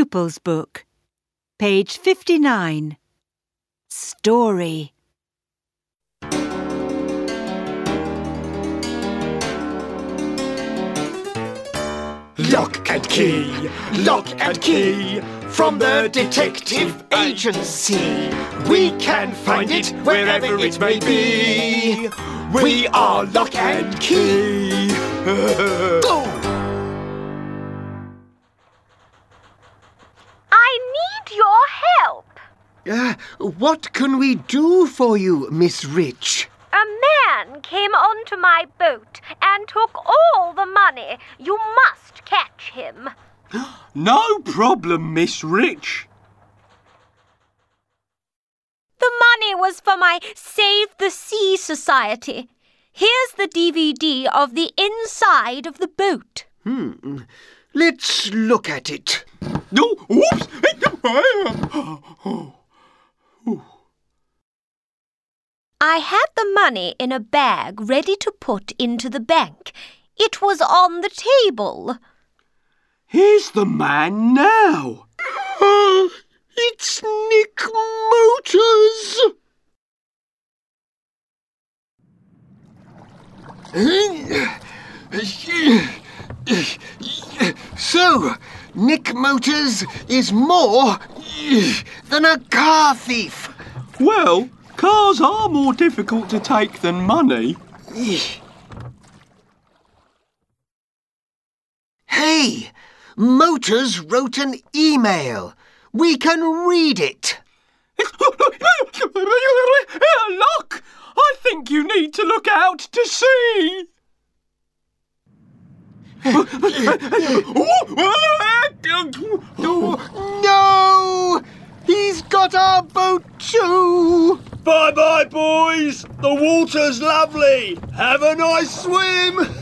Pupils Book, page 59. Story. Lock and key, from the detective agency. We can find it wherever it may be. We are Lock and Key. Go! I need your help. What can we do for you, Miss Rich? A man came onto my boat and took all the money. You must catch him. No problem, Miss Rich. The money was for my Save the Sea Society. Here's the DVD of the inside of the boat. Let's look at it. No, oops! I had the money in a bag ready to put into the bank. It was on the table. Here's the man now. It's Nick Motors. So, Nick Motors is more than a car thief. Well, cars are more difficult to take than money. Hey, Motors wrote an email. We can read it. Look! I think you need to look out to sea. No! He's got our boat too! Bye-bye, boys. The water's lovely. Have a nice swim.